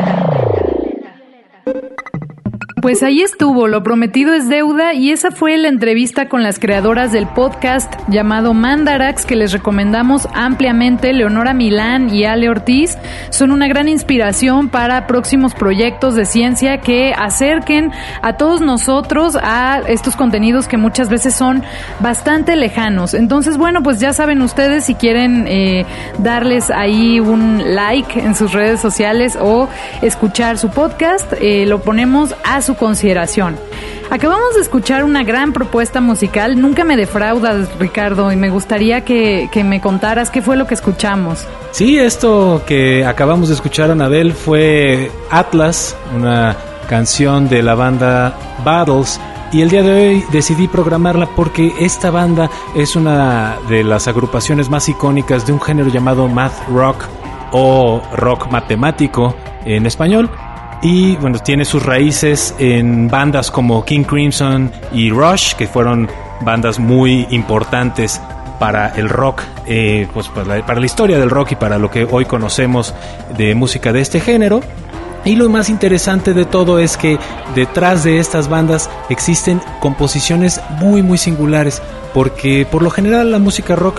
Pues ahí estuvo, lo prometido es deuda, y esa fue la entrevista con las creadoras del podcast llamado Mandarax, que les recomendamos ampliamente. Leonora Milán y Ale Ortiz son una gran inspiración para próximos proyectos de ciencia que acerquen a todos nosotros a estos contenidos que muchas veces son bastante lejanos. Entonces, bueno, pues ya saben ustedes, si quieren darles ahí un like en sus redes sociales o escuchar su podcast, lo ponemos a su consideración. Acabamos de escuchar una gran propuesta musical. Nunca me defraudas, Ricardo, y me gustaría que me contaras qué fue lo que escuchamos. Sí, esto que acabamos de escuchar, Anabel, fue Atlas, una canción de la banda Battles, y el día de hoy decidí programarla porque esta banda es una de las agrupaciones más icónicas de un género llamado math rock o rock matemático en español. Y bueno, tiene sus raíces en bandas como King Crimson y Rush, que fueron bandas muy importantes para el rock, pues para la historia del rock y para lo que hoy conocemos de música de este género. Y lo más interesante de todo es que detrás de estas bandas existen composiciones muy muy singulares, porque por lo general la música rock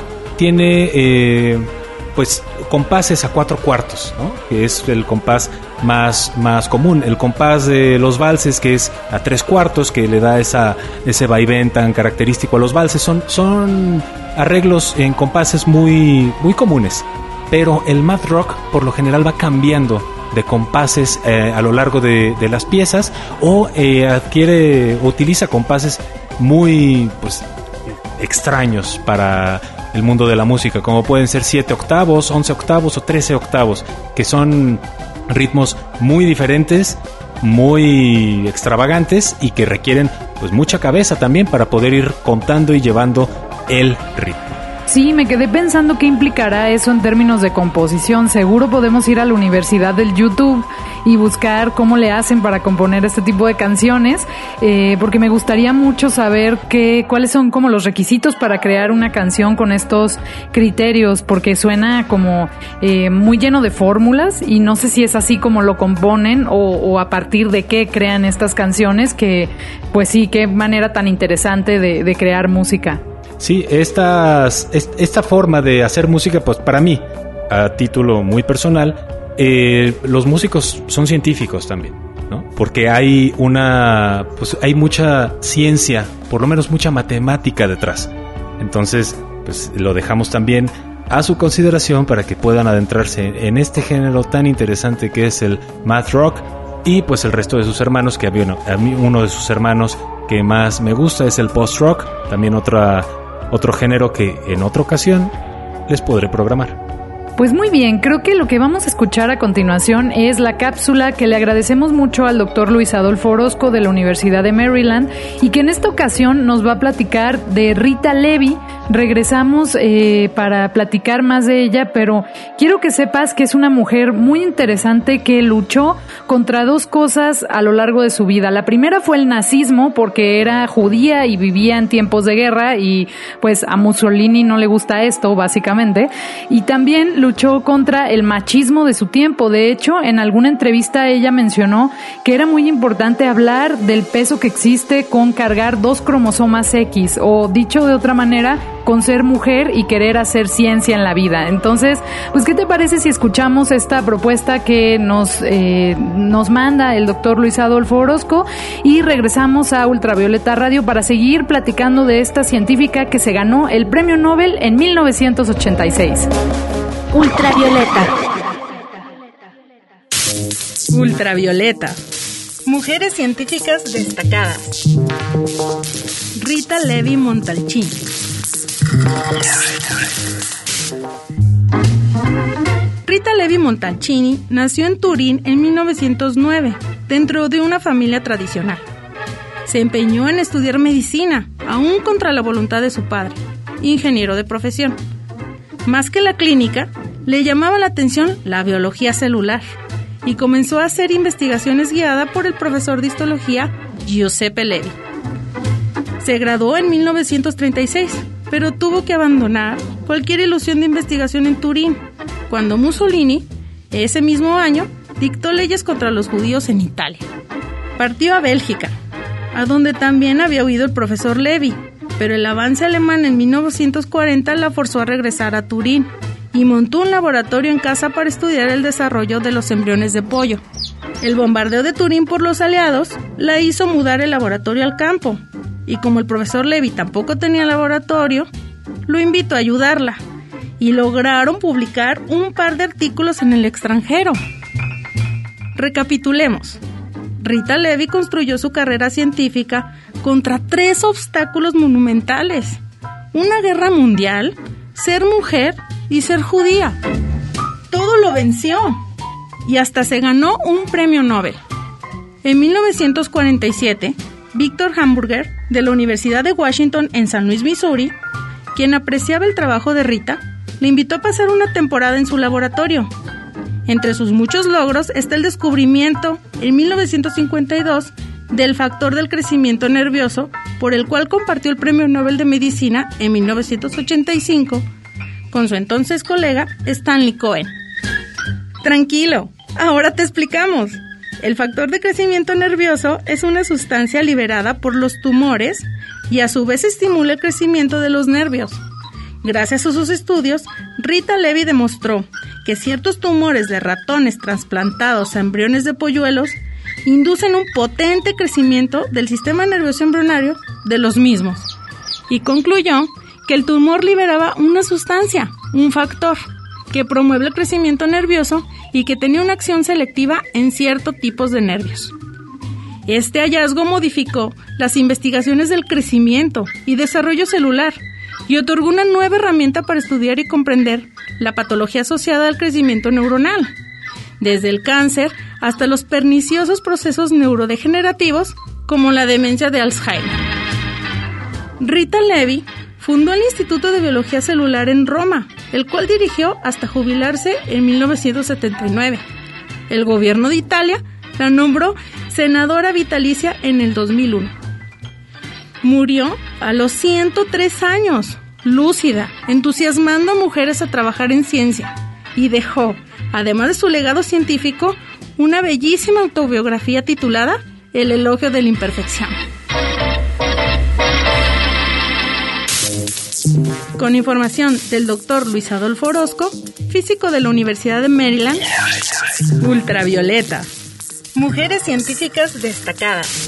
tiene pues compases a 4/4, ¿no? Que es el compás más común. El compás de los valses, que es a 3/4, que le da ese vaivén tan característico a los valses. Son arreglos en compases muy, muy comunes. Pero el math rock por lo general va cambiando de compases a lo largo de las piezas, o utiliza compases muy pues extraños para el mundo de la música, como pueden ser 7 octavos, 11 octavos o 13 octavos, que son ritmos muy diferentes, muy extravagantes y que requieren pues mucha cabeza también para poder ir contando y llevando el ritmo. Sí, me quedé pensando qué implicará eso en términos de composición. Seguro podemos ir a la Universidad del YouTube y buscar cómo le hacen para componer este tipo de canciones, porque me gustaría mucho saber cuáles son como los requisitos para crear una canción con estos criterios, porque suena como muy lleno de fórmulas y no sé si es así como lo componen o a partir de qué crean estas canciones, que pues sí, qué manera tan interesante de crear música. Sí, esta forma de hacer música, pues para mí, a título muy personal, los músicos son científicos también, ¿no? Porque hay mucha ciencia, por lo menos mucha matemática detrás. Entonces, pues lo dejamos también a su consideración para que puedan adentrarse en este género tan interesante que es el math rock, y pues el resto de sus hermanos, que a mí uno de sus hermanos que más me gusta es el post rock, también otro género que en otra ocasión les podré programar. Pues muy bien, creo que lo que vamos a escuchar a continuación es la cápsula que le agradecemos mucho al doctor Luis Adolfo Orozco de la Universidad de Maryland, y que en esta ocasión nos va a platicar de Rita Levi. Regresamos para platicar más de ella, pero quiero que sepas que es una mujer muy interesante que luchó contra dos cosas a lo largo de su vida. La primera fue el nazismo, porque era judía y vivía en tiempos de guerra, y pues a Mussolini no le gusta esto, básicamente. Y también luchó contra el machismo de su tiempo. De hecho, en alguna entrevista ella mencionó que era muy importante hablar del peso que existe con cargar 2 cromosomas X, o dicho de otra manera, con ser mujer y querer hacer ciencia en la vida. Entonces, pues, ¿qué te parece si escuchamos esta propuesta que nos manda el doctor Luis Adolfo Orozco, y regresamos a Ultravioleta Radio para seguir platicando de esta científica que se ganó el Premio Nobel en 1986? Ultravioleta. Ultravioleta. Mujeres científicas destacadas. Rita Levi Montalcini. Rita Levi Montalcini nació en Turín en 1909, dentro de una familia tradicional. Se empeñó en estudiar medicina, aún contra la voluntad de su padre, ingeniero de profesión. Más que la clínica, le llamaba la atención la biología celular, y comenzó a hacer investigaciones guiada por el profesor de histología Giuseppe Levi. Se graduó en 1936, pero tuvo que abandonar cualquier ilusión de investigación en Turín, cuando Mussolini Ese mismo año dictó leyes contra los judíos en Italia. Partió a Bélgica, a donde también había huido el profesor Levi, pero el avance alemán en 1940 la forzó a regresar a Turín y montó un laboratorio en casa para estudiar el desarrollo de los embriones de pollo. El bombardeo de Turín por los aliados la hizo mudar el laboratorio al campo, y como el profesor Levi tampoco tenía laboratorio, lo invitó a ayudarla, y lograron publicar un par de artículos en el extranjero. Recapitulemos. Rita Levi construyó su carrera científica contra 3 obstáculos monumentales: una guerra mundial, ser mujer y ser judía. Todo lo venció y hasta se ganó un premio Nobel. En 1947, Victor Hamburger, de la Universidad de Washington en San Luis, Missouri, quien apreciaba el trabajo de Rita, le invitó a pasar una temporada en su laboratorio. Entre sus muchos logros está el descubrimiento, en 1952, del factor del crecimiento nervioso, por el cual compartió el Premio Nobel de Medicina en 1985 con su entonces colega Stanley Cohen. Tranquilo, ahora te explicamos. El factor de crecimiento nervioso es una sustancia liberada por los tumores y a su vez estimula el crecimiento de los nervios. Gracias a sus estudios, Rita Levi demostró que ciertos tumores de ratones trasplantados a embriones de polluelos inducen un potente crecimiento del sistema nervioso embrionario de los mismos, y concluyó que el tumor liberaba una sustancia, un factor, que promueve el crecimiento nervioso y que tenía una acción selectiva en ciertos tipos de nervios. Este hallazgo modificó las investigaciones del crecimiento y desarrollo celular y otorgó una nueva herramienta para estudiar y comprender la patología asociada al crecimiento neuronal, desde el cáncer hasta los perniciosos procesos neurodegenerativos como la demencia de Alzheimer. Rita Levi fundó el Instituto de Biología Celular en Roma, el cual dirigió hasta jubilarse en 1979. El gobierno de Italia la nombró senadora vitalicia en el 2001. Murió a los 103 años, lúcida, entusiasmando a mujeres a trabajar en ciencia, y dejó, además de su legado científico, una bellísima autobiografía titulada El elogio de la imperfección. Con información del Dr. Luis Adolfo Orozco, físico de la Universidad de Maryland. Ultravioleta. Mujeres científicas destacadas.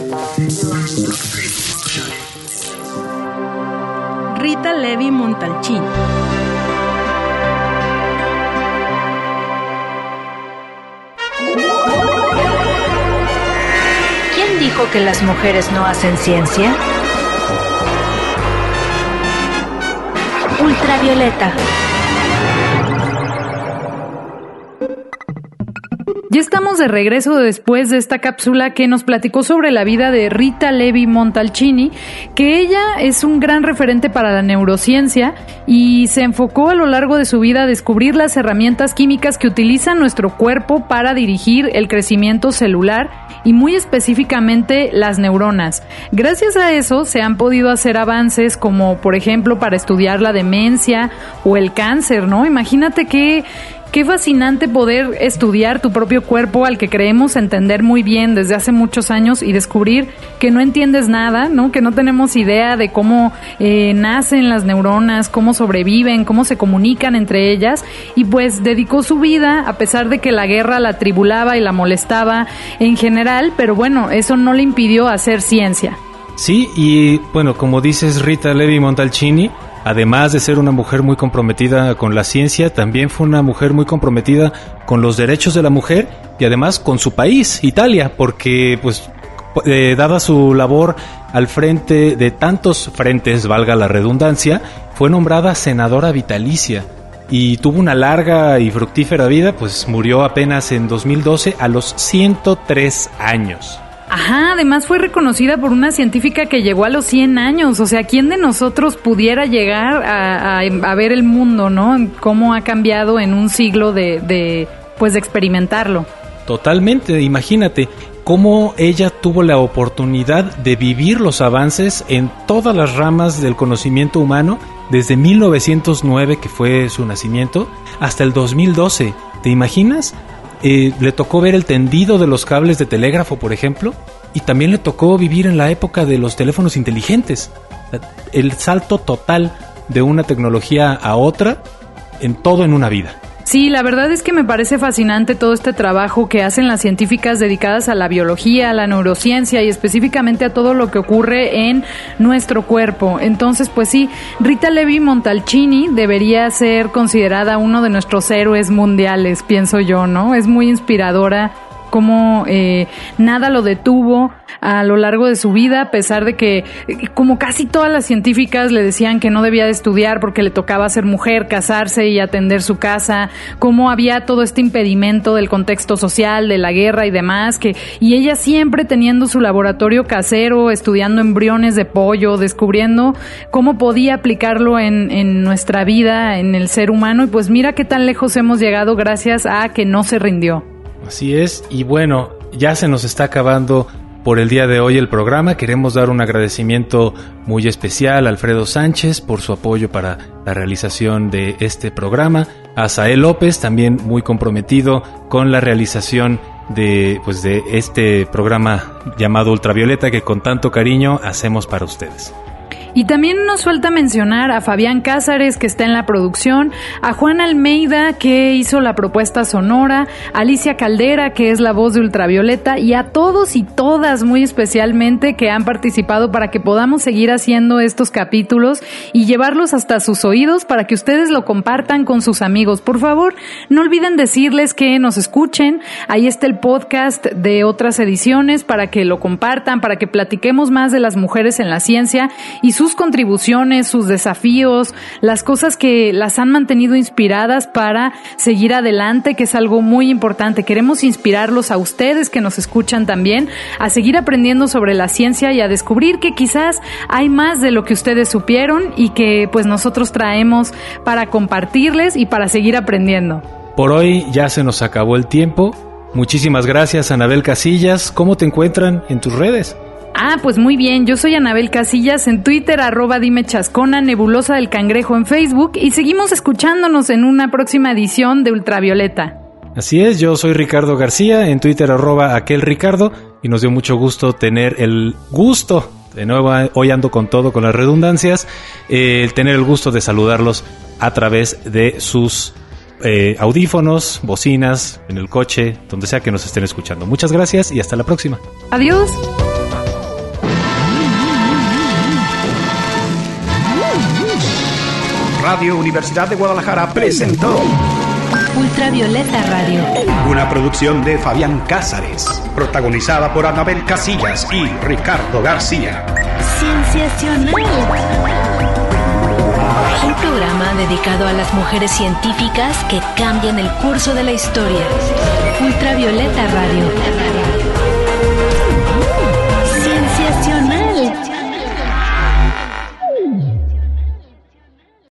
Rita Levi Montalcini. ¿Quién dijo que las mujeres no hacen ciencia? Ultravioleta. Ya estamos de regreso después de esta cápsula que nos platicó sobre la vida de Rita Levi Montalcini, que ella es un gran referente para la neurociencia y se enfocó a lo largo de su vida a descubrir las herramientas químicas que utiliza nuestro cuerpo para dirigir el crecimiento celular y muy específicamente las neuronas. Gracias a eso se han podido hacer avances como, por ejemplo, para estudiar la demencia o el cáncer, ¿no? Imagínate qué fascinante poder estudiar tu propio cuerpo al que creemos entender muy bien desde hace muchos años y descubrir que no entiendes nada, ¿no? Que no tenemos idea de cómo nacen las neuronas, cómo sobreviven, cómo se comunican entre ellas, y pues dedicó su vida, a pesar de que la guerra la atribulaba y la molestaba en general, pero bueno, eso no le impidió hacer ciencia. Sí, y bueno, como dices, Rita Levi Montalcini, además de ser una mujer muy comprometida con la ciencia, también fue una mujer muy comprometida con los derechos de la mujer y además con su país, Italia, porque pues dada su labor al frente de tantos frentes, valga la redundancia, fue nombrada senadora vitalicia y tuvo una larga y fructífera vida, pues murió apenas en 2012 a los 103 años. Ajá, además fue reconocida por una científica que llegó a los 100 años. O sea, ¿quién de nosotros pudiera llegar a ver el mundo, ¿no? Cómo ha cambiado en un siglo de experimentarlo. Totalmente, imagínate cómo ella tuvo la oportunidad de vivir los avances en todas las ramas del conocimiento humano desde 1909, que fue su nacimiento, hasta el 2012. ¿Te imaginas? le tocó ver el tendido de los cables de telégrafo, por ejemplo, y también le tocó vivir en la época de los teléfonos inteligentes. El salto total de una tecnología a otra, en una vida. Sí, la verdad es que me parece fascinante todo este trabajo que hacen las científicas dedicadas a la biología, a la neurociencia y específicamente a todo lo que ocurre en nuestro cuerpo. Entonces, pues sí, Rita Levi Montalcini debería ser considerada uno de nuestros héroes mundiales, pienso yo, ¿no? Es muy inspiradora cómo nada lo detuvo a lo largo de su vida, a pesar de que, como casi todas las científicas, le decían que no debía de estudiar porque le tocaba ser mujer, casarse y atender su casa, cómo había todo este impedimento del contexto social, de la guerra y demás, y ella siempre teniendo su laboratorio casero, estudiando embriones de pollo, descubriendo cómo podía aplicarlo en nuestra vida, en el ser humano, y pues mira qué tan lejos hemos llegado gracias a que no se rindió. Así es, y bueno, ya se nos está acabando por el día de hoy el programa. Queremos dar un agradecimiento muy especial a Alfredo Sánchez por su apoyo para la realización de este programa, a Sael López, también muy comprometido con la realización de este programa llamado Ultravioleta que con tanto cariño hacemos para ustedes. Y también nos falta mencionar a Fabián Cázares, que está en la producción, a Juan Almeida, que hizo la propuesta sonora, a Alicia Caldera, que es la voz de Ultravioleta, y a todos y todas muy especialmente que han participado para que podamos seguir haciendo estos capítulos y llevarlos hasta sus oídos para que ustedes lo compartan con sus amigos. Por favor, no olviden decirles que nos escuchen. Ahí está el podcast de otras ediciones para que lo compartan, para que platiquemos más de las mujeres en la ciencia y sus contribuciones, sus desafíos, las cosas que las han mantenido inspiradas para seguir adelante, que es algo muy importante. Queremos inspirarlos a ustedes que nos escuchan también a seguir aprendiendo sobre la ciencia y a descubrir que quizás hay más de lo que ustedes supieron y que pues nosotros traemos para compartirles y para seguir aprendiendo. Por hoy ya se nos acabó el tiempo. Muchísimas gracias, Anabel Casillas. ¿Cómo te encuentran en tus redes? Pues muy bien, yo soy Anabel Casillas en Twitter, @dimechascona, Nebulosa del Cangrejo en Facebook, y seguimos escuchándonos en una próxima edición de Ultravioleta. Así es, yo soy Ricardo García, en Twitter @aquelricardo, y nos dio mucho gusto tener el gusto, de nuevo hoy ando con todo, con las redundancias, tener el gusto de saludarlos a través de sus audífonos, bocinas, en el coche, donde sea que nos estén escuchando. Muchas gracias y hasta la próxima. Adiós. Radio Universidad de Guadalajara presentó Ultravioleta Radio, una producción de Fabián Cázares, protagonizada por Anabel Casillas y Ricardo García. Cienciacional. Un programa dedicado a las mujeres científicas que cambian el curso de la historia. Ultravioleta Radio.